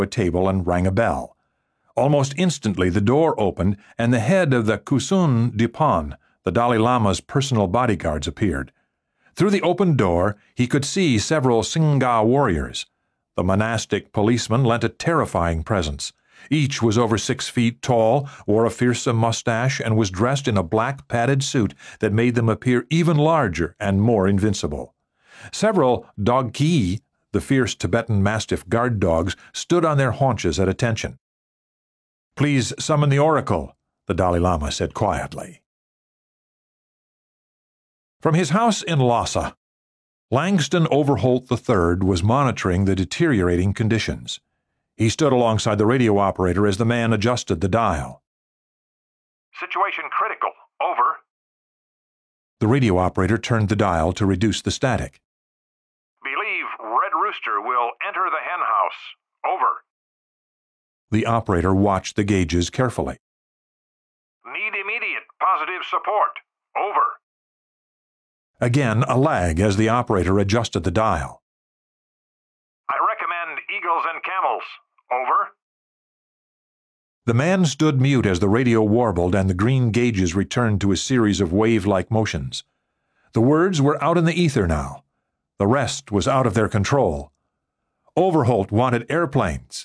a table and rang a bell. Almost instantly the door opened and the head of the Kusun Dipan, the Dalai Lama's personal bodyguards, appeared. Through the open door he could see several Singha warriors. The monastic policeman lent a terrifying presence. Each was over 6 feet tall, wore a fearsome mustache, and was dressed in a black padded suit that made them appear even larger and more invincible. Several dogki, the fierce Tibetan Mastiff guard dogs, stood on their haunches at attention. "Please summon the oracle," the Dalai Lama said quietly. From his house in Lhasa, Langston Overholt III was monitoring the deteriorating conditions. He stood alongside the radio operator as the man adjusted the dial. "Situation critical. Over." The radio operator turned the dial to reduce the static. "Believe Red Rooster will enter the hen house. Over." The operator watched the gauges carefully. "Need immediate positive support. Over." Again, a lag as the operator adjusted the dial. "I recommend eagles and camels. Over." The man stood mute as the radio warbled and the green gauges returned to a series of wave-like motions. The words were out in the ether now. The rest was out of their control. Overholt wanted airplanes.